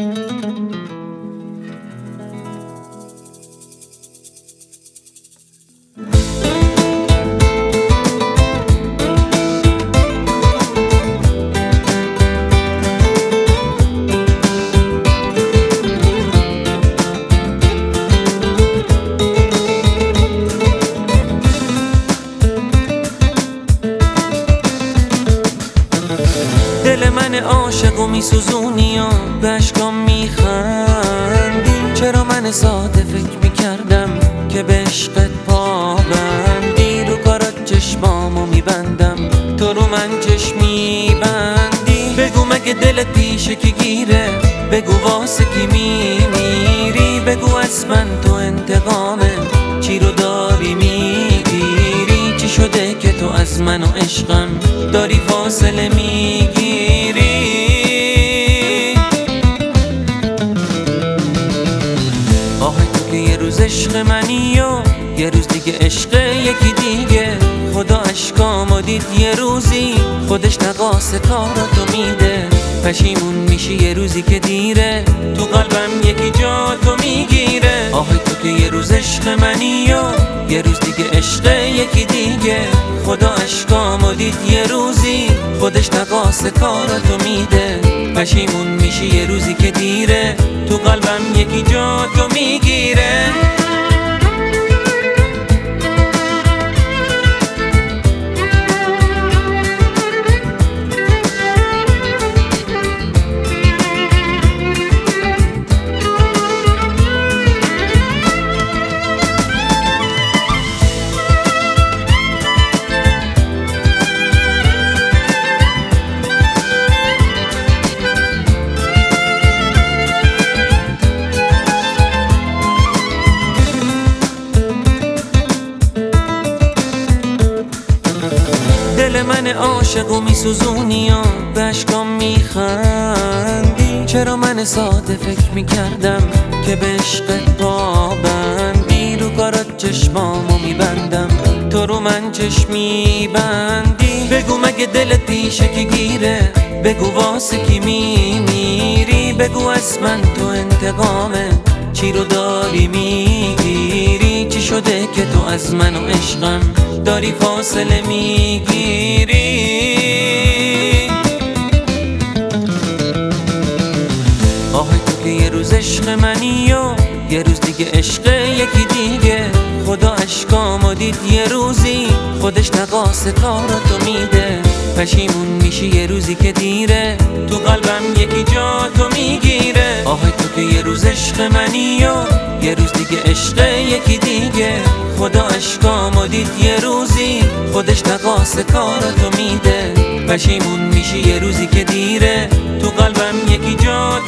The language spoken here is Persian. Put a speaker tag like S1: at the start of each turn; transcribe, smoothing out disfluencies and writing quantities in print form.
S1: دل من عاشق و میسوزونی و به اشکام میخندی. چرا من ساده فکر میکردم که به عشقت پابندی. رو کارات چشمامو میبندم، تو رو من چشمی بندی. بگو مگه دلت پیشه کی گیره، بگو واسه کی میمیری. بگو از من تو انتقامه، چی رو داری میگیری. چی شده که تو از من و عشقم داری فاصله میگیری. آه تو که یه روز عشق منی و یه روز دیگه عشق یکی دیگه. خدا اشکامو دید یه روزی، خودش نقاس کاراتو میده. پشیمون میشی یه روزی که دیره، تو قلبم یکی جا تو میگیره. آه تو که یه روز عشق منی و یه روز دیگه عشق یکی دیگه. خدا اشکامو دید یه روزی، خودش نقاس کاراتو میده. پشیمون میشی یه روزی که دیره، تو قلبم یکی جا تو میگیره. دل من عاشق و میسوزونی و به اشکام میخندی. چرا من ساده فکر میکردم که به عشقت پابندی. رو کارات چشمامو میبندم، تو رو من چشمی بندی. بگو مگه دلت پیشه کی گیره، بگو واسه کی میمیری. بگو از من تو انتقامه، چی رو داری میگیری. چی شده که تو از من و عشقم داری فاصله میگیری. آه تو که یه روز عشق منی و یه روز دیگه عشق یکی دیگه. خدا اشکامو دید یه روزی، خودش نقاس کاراتو میده. پشیمون میشی یه روزی که دیره، تو قلبم یکی جا تو میگیره. آه تو که یه روز عشق منی و یه روز دیگه عشق یکی دیگه. خدا اشکامو دید یه روزی، خودش نقاس کاراتو میده. پشیمون میشی یه روزی که دیره، تو قلبم یکی جا